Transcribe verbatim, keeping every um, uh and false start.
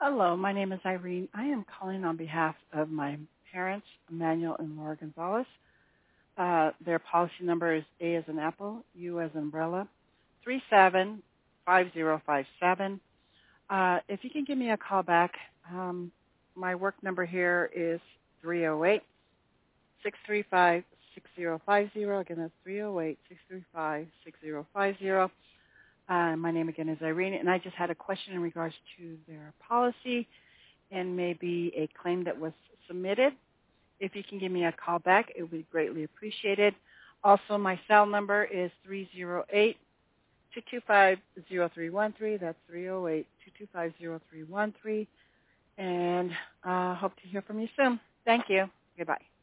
Hello, my name is Irene. I am calling on behalf of my parents, Emmanuel and Laura Gonzalez. Uh, their policy number is A as in Apple, U as in umbrella, three seven five zero five seven. Uh, if you can give me a call back, um, my work number here is three oh eight, six three five, six zero five zero. Again, that's three oh eight, six three five, six zero five zero. Uh, my name again is Irene, and I just had a question in regards to their policy and maybe a claim that was submitted. If you can give me a call back, it would be greatly appreciated. Also, my cell number is three oh eight, two two five, zero three one three. That's three oh eight, two two five, zero three one three. And I uh, hope to hear from you soon. Thank you. Goodbye.